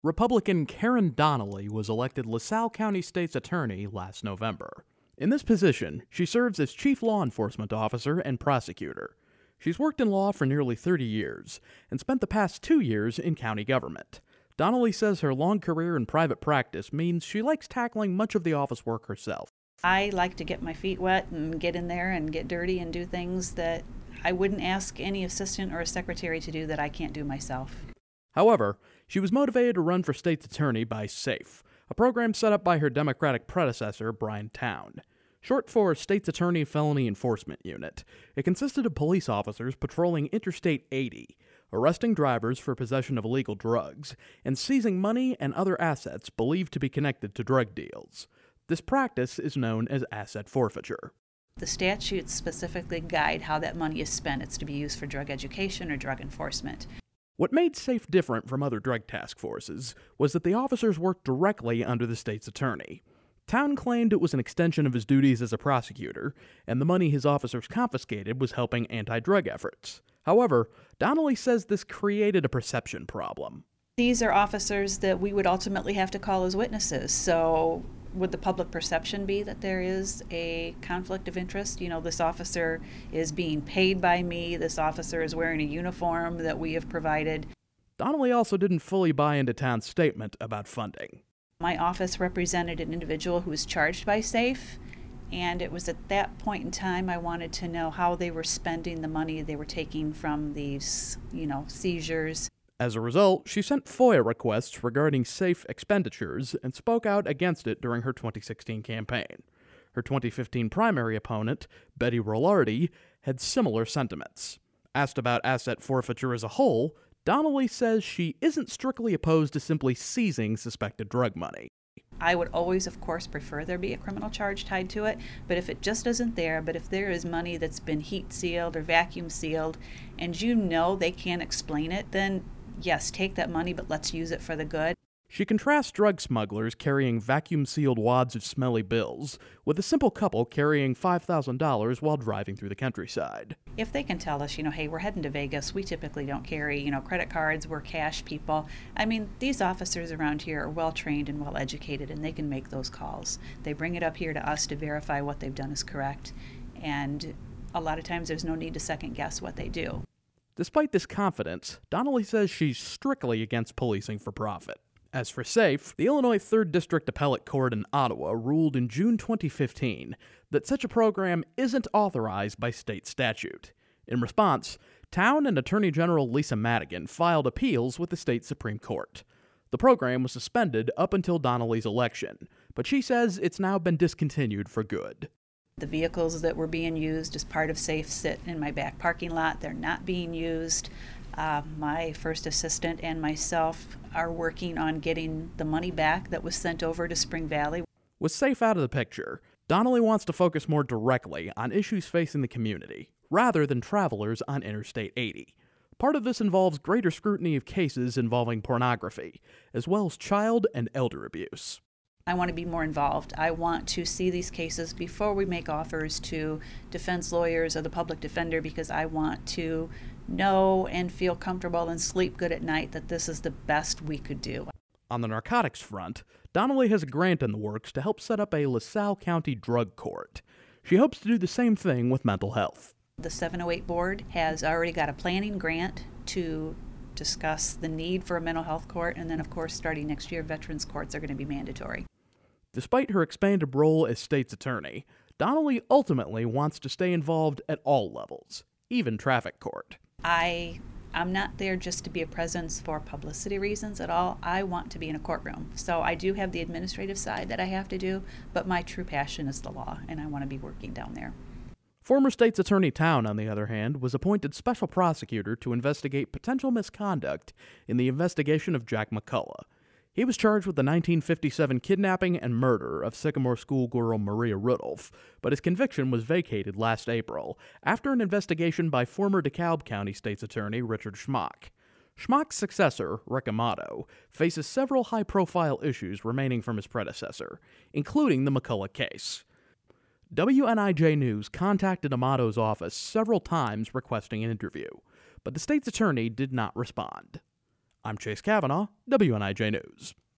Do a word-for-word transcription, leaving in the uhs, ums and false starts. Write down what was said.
Republican Karen Donnelly was elected LaSalle County State's Attorney last November. In this position, she serves as Chief Law Enforcement Officer and Prosecutor. She's worked in law for nearly thirty years and spent the past two years in county government. Donnelly says her long career in private practice means she likes tackling much of the office work herself. I like to get my feet wet and get in there and get dirty and do things that I wouldn't ask any assistant or a secretary to do that I can't do myself. However, she was motivated to run for state's attorney by SAFE, a program set up by her Democratic predecessor, Brian Town. Short for State's Attorney Felony Enforcement Unit, it consisted of police officers patrolling Interstate eighty, arresting drivers for possession of illegal drugs, and seizing money and other assets believed to be connected to drug deals. This practice is known as asset forfeiture. The statutes specifically guide how that money is spent. It's to be used for drug education or drug enforcement. What made SAFE different from other drug task forces was that the officers worked directly under the state's attorney. Town claimed it was an extension of his duties as a prosecutor, and the money his officers confiscated was helping anti-drug efforts. However, Donnelly says this created a perception problem. These are officers that we would ultimately have to call as witnesses, so would the public perception be that there is a conflict of interest? You know, this officer is being paid by me, this officer is wearing a uniform that we have provided. Donnelly also didn't fully buy into Town's statement about funding. My office represented an individual who was charged by SAFE, and it was at that point in time I wanted to know how they were spending the money they were taking from these, you know, seizures. As a result, she sent FOIA requests regarding SAFE expenditures and spoke out against it during her twenty sixteen campaign. Her twenty fifteen primary opponent, Betty Rollardi, had similar sentiments. Asked about asset forfeiture as a whole, Donnelly says she isn't strictly opposed to simply seizing suspected drug money. I would always, of course, prefer there be a criminal charge tied to it, but if it just isn't there, but if there is money that's been heat sealed or vacuum sealed, and you know they can't explain it, then yes, take that money, but let's use it for the good. She contrasts drug smugglers carrying vacuum-sealed wads of smelly bills with a simple couple carrying five thousand dollars while driving through the countryside. If they can tell us, you know, hey, we're heading to Vegas, we typically don't carry, you know, credit cards, we're cash people. I mean, these officers around here are well-trained and well-educated, and they can make those calls. They bring it up here to us to verify what they've done is correct, and a lot of times there's no need to second-guess what they do. Despite this confidence, Donnelly says she's strictly against policing for profit. As for SAFE, the Illinois third District Appellate Court in Ottawa ruled in June twenty fifteen that such a program isn't authorized by state statute. In response, Town and Attorney General Lisa Madigan filed appeals with the state Supreme Court. The program was suspended up until Donnelly's election, but she says it's now been discontinued for good. The vehicles that were being used as part of SAFE sit in my back parking lot. They're not being used. Uh, my first assistant and myself are working on getting the money back that was sent over to Spring Valley. With SAFE out of the picture, Donnelly wants to focus more directly on issues facing the community, rather than travelers on Interstate eighty. Part of this involves greater scrutiny of cases involving pornography, as well as child and elder abuse. I want to be more involved. I want to see these cases before we make offers to defense lawyers or the public defender, because I want to know and feel comfortable and sleep good at night that this is the best we could do. On the narcotics front, Donnelly has a grant in the works to help set up a LaSalle County drug court. She hopes to do the same thing with mental health. The seven oh eight board has already got a planning grant to discuss the need for a mental health court, and then of course starting next year veterans courts are going to be mandatory. Despite her expanded role as state's attorney, Donnelly ultimately wants to stay involved at all levels, even traffic court. I I'm not there just to be a presence for publicity reasons at all. I want to be in a courtroom. So I do have the administrative side that I have to do, but my true passion is the law, and I want to be working down there. Former State's Attorney Town, on the other hand, was appointed special prosecutor to investigate potential misconduct in the investigation of Jack McCullough. He was charged with the nineteen fifty-seven kidnapping and murder of Sycamore schoolgirl Maria Rudolph, but his conviction was vacated last April after an investigation by former DeKalb County State's Attorney Richard Schmock. Schmock's successor, Rick Amato, faces several high-profile issues remaining from his predecessor, including the McCullough case. W N I J News contacted Amato's office several times requesting an interview, but the state's attorney did not respond. I'm Chase Kavanaugh, W N I J News.